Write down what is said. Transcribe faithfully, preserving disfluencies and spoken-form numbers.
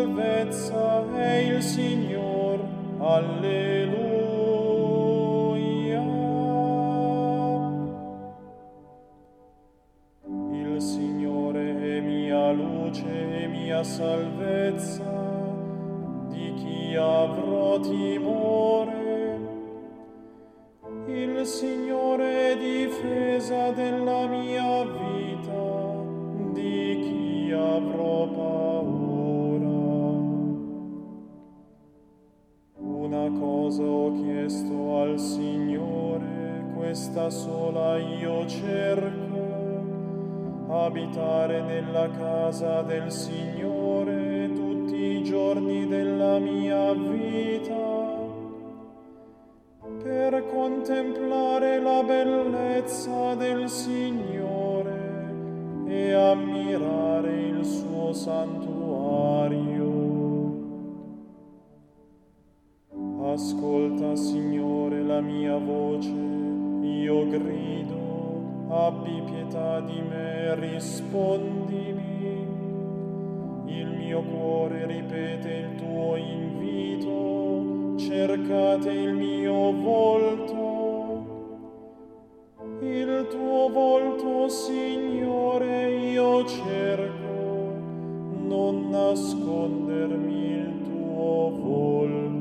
salvezza è il Signor. Alleluia. Il Signore è mia luce e mia salvezza, di chi avrò timore? Il Signore è difesa della mia vita, di chi avrò paura? Una cosa ho chiesto al Signore, questa sola io cerco: abitare nella casa del Signore tutti i giorni della mia vita, per contemplare la bellezza del Signore e ammirare il suo santuario. Ascolta, Signore, la mia voce, io grido, abbi pietà di me, rispondimi. Il mio cuore ripete il tuo invito, cercate il mio volto. Il tuo volto, Signore, io cerco, non nascondermi il tuo volto.